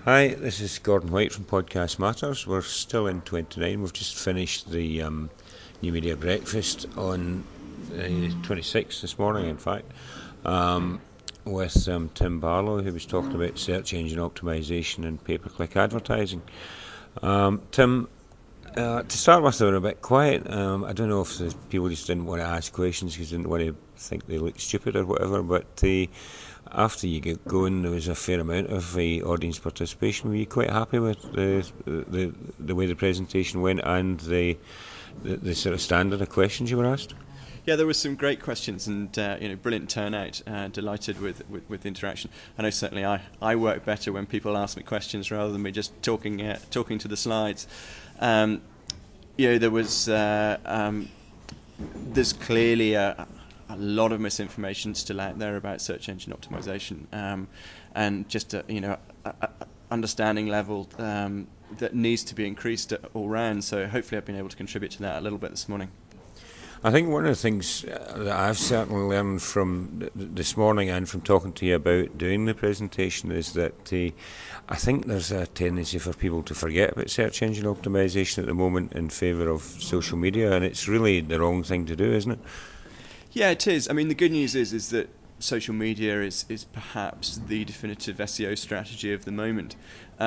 Hi, this is Gordon White from Podcast Matters. We're still in 29. We've just finished the New Media Breakfast on 26th this morning, in fact, with Tim Barlow, who was talking about search engine optimisation and pay-per-click advertising. Tim, to start with, they were a bit quiet. I don't know if the people just didn't want to ask questions because they didn't want to think they looked stupid or whatever, but after you get going, there was a fair amount of audience participation. Were you quite happy with the way the presentation went and the sort of standard of questions you were asked? Yeah, there were some great questions and brilliant turnout. Delighted with interaction. I know certainly I work better when people ask me questions rather than me just talking to the slides. There was there's clearly a lot of misinformation still out there about search engine optimization, and just a understanding level that needs to be increased all round. So hopefully I've been able to contribute to that a little bit this morning. I think one of the things that I've certainly learned from this morning and from talking to you about doing the presentation is that I think there's a tendency for people to forget about search engine optimization at the moment in favour of social media, and it's really the wrong thing to do, isn't it? Yeah, it is. I mean, the good news is that social media is perhaps the definitive SEO strategy of the moment.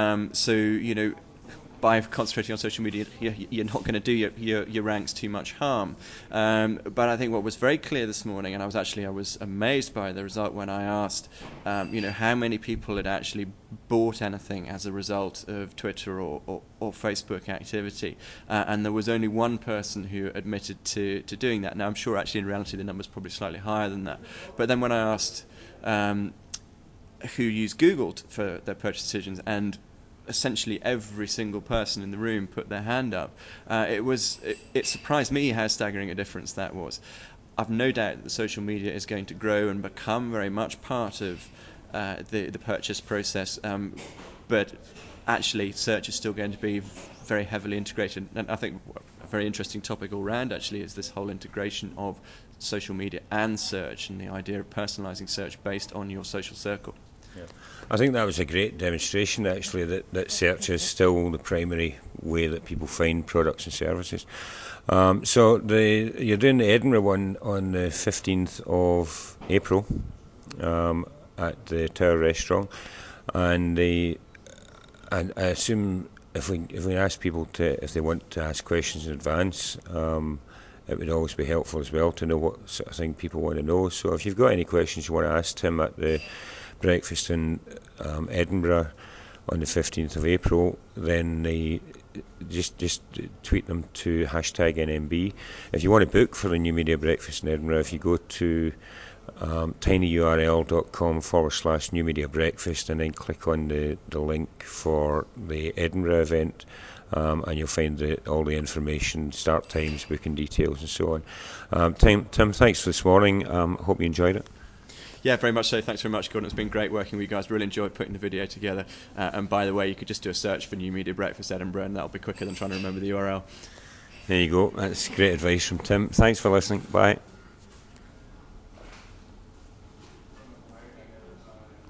By concentrating on social media, you're not going to do your ranks too much harm. But I think what was very clear this morning, and I was amazed by the result when I asked, how many people had actually bought anything as a result of Twitter or Facebook activity, and there was only one person who admitted to doing that. Now, I'm sure actually in reality the number's probably slightly higher than that. But then when I asked who used Google for their purchase decisions, and essentially every single person in the room put their hand up. It surprised me how staggering a difference that was. I've no doubt that social media is going to grow and become very much part of the purchase process, but actually search is still going to be very heavily integrated. And I think a very interesting topic all round actually is this whole integration of social media and search, and the idea of personalising search based on your social circle. Yeah. I think that was a great demonstration, actually, that search is still the primary way that people find products and services. So you're doing the Edinburgh one on the 15th of April at the Tower Restaurant, and I assume if we ask people if they want to ask questions in advance, it would always be helpful as well to know what sort of thing people want to know. So if you've got any questions you want to ask Tim at the breakfast in Edinburgh on the 15th of April, then just tweet them to #NMB. If you want to book for the New Media Breakfast in Edinburgh, if you go to tinyurl.com/New Media Breakfast and then click on the link for the Edinburgh event, and you'll find all the information, start times, booking details and so on. Tim, thanks for this morning. Hope you enjoyed it. Yeah, very much so. Thanks very much, Gordon. It's been great working with you guys. Really enjoyed putting the video together. And by the way, you could just do a search for New Media Breakfast Edinburgh, and that'll be quicker than trying to remember the URL. There you go. That's great advice from Tim. Thanks for listening. Bye.